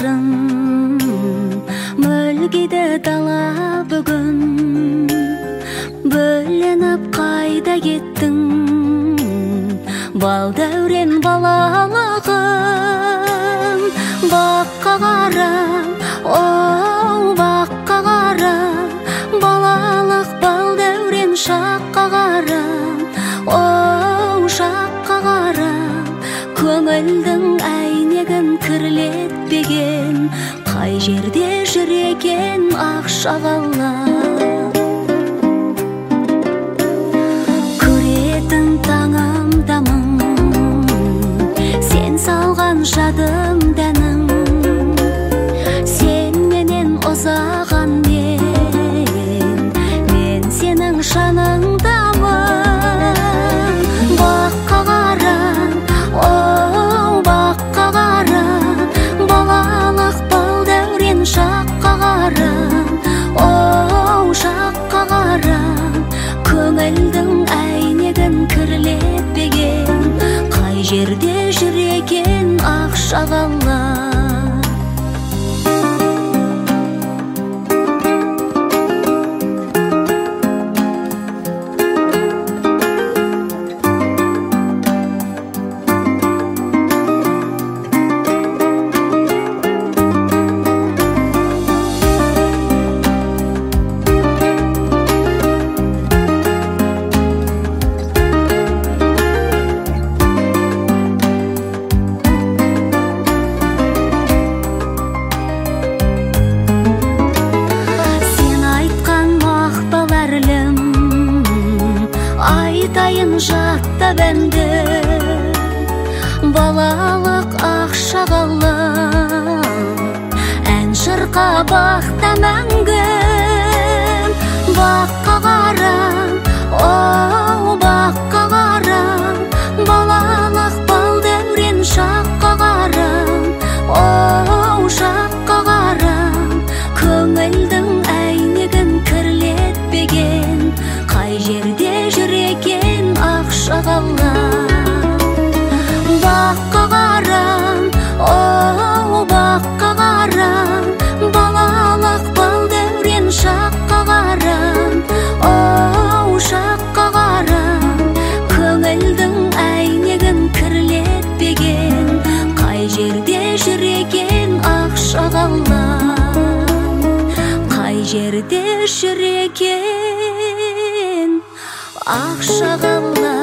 барын мөлгиде дала бүгін бөлініп қайда кеттің бал дәурен балалығым баққа қара оу баққа қара балалық бал дәурен шаққа қара оу шаққа қара көңілдің әйнегін кірлетпеген қай жерде жүр екен ақ шағала көретін таңымдамын сен салған жадым дәнім сен менен ұзаған мен сенің жаныңдамын баққа қара оу баққа қара балалық бал дәурен шаққа қара оу шаққа қара көңілдің әйнегін кірлетпеген қай жерде жүр екен ақ шағала айтайын жатта бәнді балалық ақ шағала ән шырқа бақта мәңгі баққа қара оу баққа қара балалық бал дәурен шаққа қара оу шаққа қара көңілдің әйнегін кірлетпеген қай жерде жүр екен ақ шағала баққа қара оу баққа қара балалық бал дәурен шаққа қара оу шаққа қара көңілдің әйнегін кірлетпеген қай жерде жүр екен ақ шағала қай жерде жүр екен ақ шағала